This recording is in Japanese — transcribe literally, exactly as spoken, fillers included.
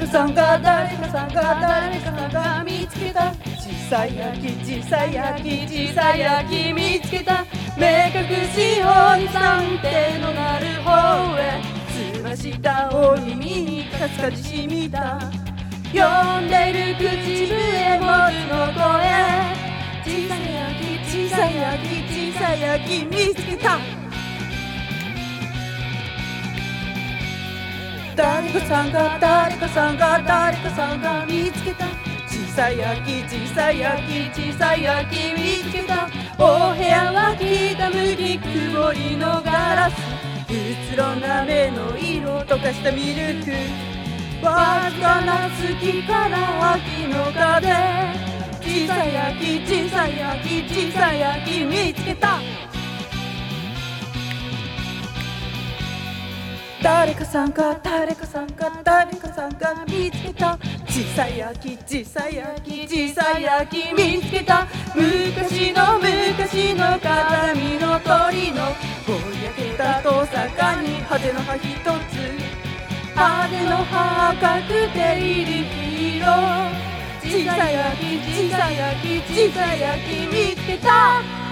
かさんが誰かさんが誰かさんが見つけた小さい焼き小さい焼き小さい焼き見つけた目隠しおじさん手のなる方へつばしたお耳にかすかじしみた呼んでる口笛もつの声小さい焼き小さい焼き小さい焼き見つけた誰かさんが誰かさんが誰かさんが見つけた小さい焼き小さい焼き小さい焼き見つけたお部屋は北向き曇りのガラスうつろな目の色溶かしたミルクわずかな月から秋の風小さい焼き小さい焼き小さい焼き見つけた誰かさんが誰かさんが誰かさんが見つけた小さい焼き小さい焼き小さい焼き見つけた昔の昔の形見の鳥のぼやけた遠坂に派手の葉一つ派手の葉赤くている黄色小さい焼き小さい焼き小さい焼き見つけた